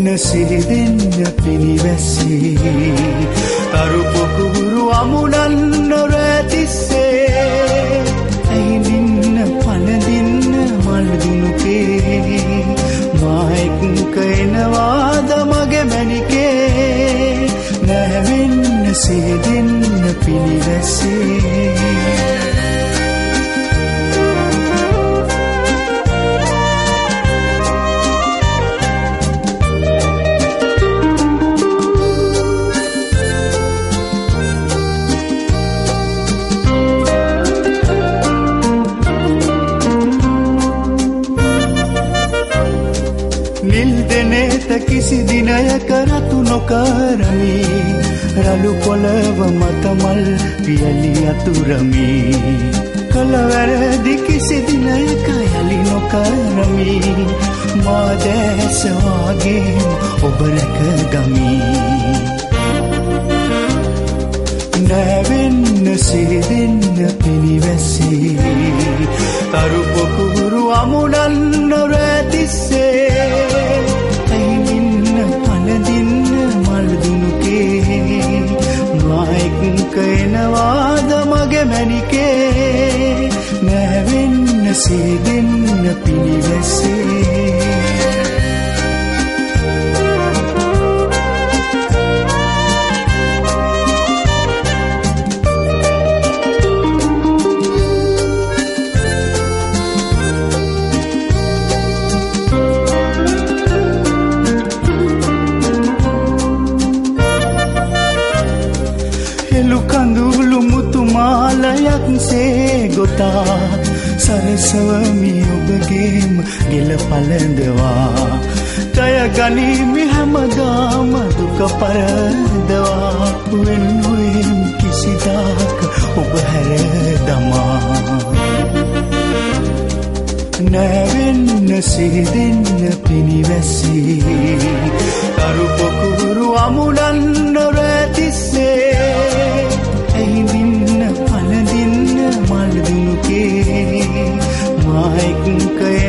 සිහිදෙන්න පිනිවැස්සේ තරු පොකුරු අමුණන් නොරැතිස්සේ ඇහිඳින්න පනදින්න මල්දුනුකේ මායිකුක එනවාද මගේ මැනිකේ නැවෙන්න සිහිදෙන්න පිනිවැස්සේ කිසි දිනයක රතු නොකරමි රළු පොළව මත මල් පියලි අතුරමි කල වැරදි කිසි දිනයක යලි නොකරමි මා දැස වාගේ ඔබ රැක ගමි නැවෙන්න සිහිදෙන්න පිනිවැස්සේ තරු පොකුරු අමුණන් නොරැතිස්සේ මායිකුක එනවාද මගේ මැනිකේ නැවෙන්න සිහිදෙන්න පිනිවැස්සේ සේ ගොතා සරසවමි ඔබගේම ගෙල පලඳවා තය ගනිමි හැමදාම දුක පරදවා වෙනුවෙන් කිසිදාක ඔබ හැර දමා නැවෙන්න සිහිදෙන්න පිනිවැස්සේ තරු පොකුරු අමුණන් නොරැතිස්සේ ඇහිඳින්න පනදින්න මල්දුනුකේ මායිකුක